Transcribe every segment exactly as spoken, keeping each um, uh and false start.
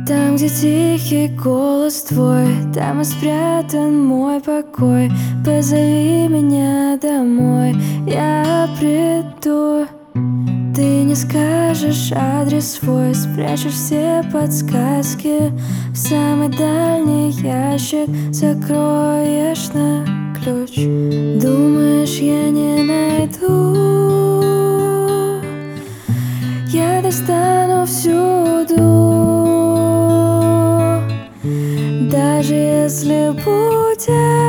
Там, где тихий голос твой, там и спрятан мой покой. Позови меня домой, я приду. Ты не скажешь адрес свой, спрячешь все подсказки в самый дальний ящик, закроешь на ключ. Думаешь, я не найду? Я достану всюду. Даже если будет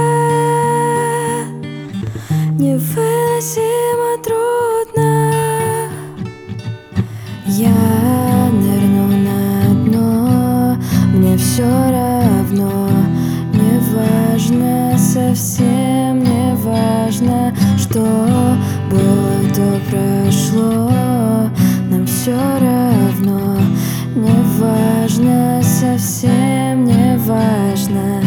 невыносимо трудно, я нырну на дно, мне все равно. Не важно, совсем не важно, что было, то прошло. Нам все равно. Не важно, совсем не важно.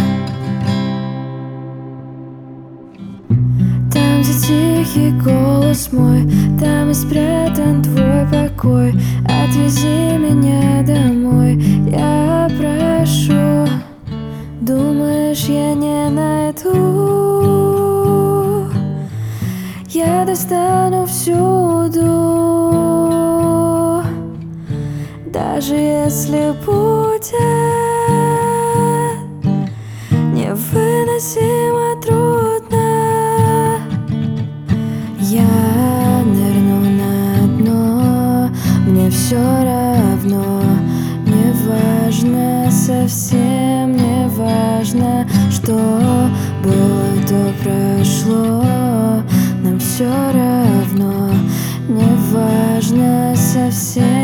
Там, где тихий голос мой, там и спрятан твой покой. Отвези меня домой, я прошу. Думаешь, я не найду? Я достану всюду. Даже если будет невыносимо трудно, я нырну на дно, мне все равно. Не важно, совсем не важно, что было, то прошло. Нам все равно. Не важно, совсем